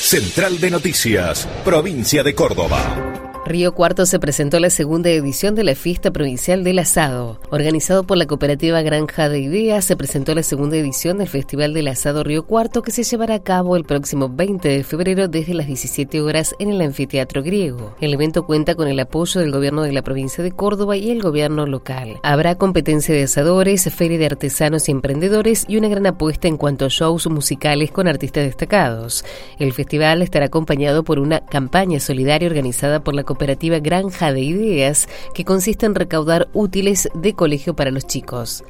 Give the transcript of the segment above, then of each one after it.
Central de Noticias, provincia de Córdoba. Río Cuarto se presentó la segunda edición de la Fiesta Provincial del Asado. Organizado por la cooperativa Granja de Ideas, se presentó la segunda edición del Festival del Asado Río Cuarto, que se llevará a cabo el próximo 20 de febrero desde las 17 horas en el Anfiteatro Griego. El evento cuenta con el apoyo del gobierno de la provincia de Córdoba y el gobierno local. Habrá competencia de asadores, feria de artesanos y emprendedores y una gran apuesta en cuanto a shows musicales con artistas destacados. El festival estará acompañado por una campaña solidaria organizada por la cooperativa Granja de Ideas, que consiste en recaudar útiles de colegio para los chicos.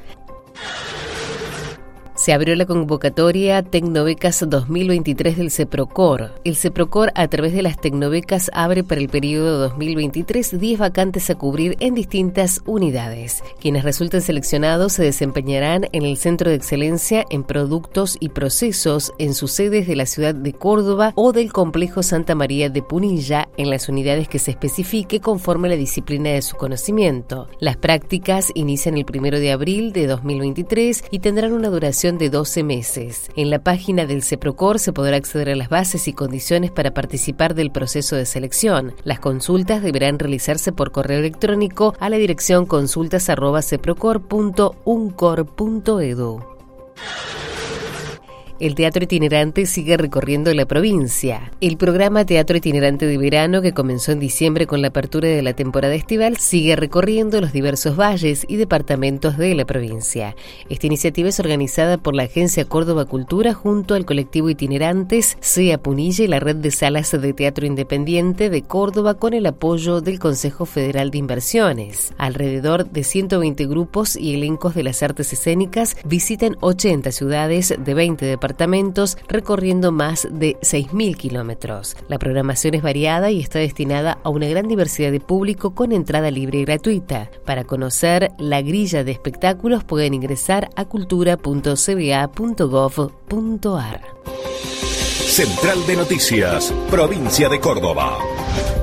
Se abrió la convocatoria Tecnobecas 2023 del CEPROCOR. El CEPROCOR, a través de las Tecnobecas, abre para el periodo 2023 10 vacantes a cubrir en distintas unidades. Quienes resulten seleccionados se desempeñarán en el Centro de Excelencia en Productos y Procesos en sus sedes de la ciudad de Córdoba o del Complejo Santa María de Punilla, en las unidades que se especifique conforme a la disciplina de su conocimiento. Las prácticas inician el 1 de abril de 2023 y tendrán una duración de 12 meses. En la página del CEPROCOR se podrá acceder a las bases y condiciones para participar del proceso de selección. Las consultas deberán realizarse por correo electrónico a la dirección consultas@ceprocor.uncor.edu. El Teatro Itinerante sigue recorriendo la provincia. El programa Teatro Itinerante de Verano, que comenzó en diciembre con la apertura de la temporada estival, sigue recorriendo los diversos valles y departamentos de la provincia. Esta iniciativa es organizada por la Agencia Córdoba Cultura junto al colectivo Itinerantes, CEA Punilla y la Red de Salas de Teatro Independiente de Córdoba, con el apoyo del Consejo Federal de Inversiones. Alrededor de 120 grupos y elencos de las artes escénicas visitan 80 ciudades de 20 departamentos, recorriendo más de 6.000 kilómetros. La programación es variada y está destinada a una gran diversidad de público con entrada libre y gratuita. Para conocer la grilla de espectáculos pueden ingresar a cultura.cba.gov.ar. Central de Noticias, provincia de Córdoba.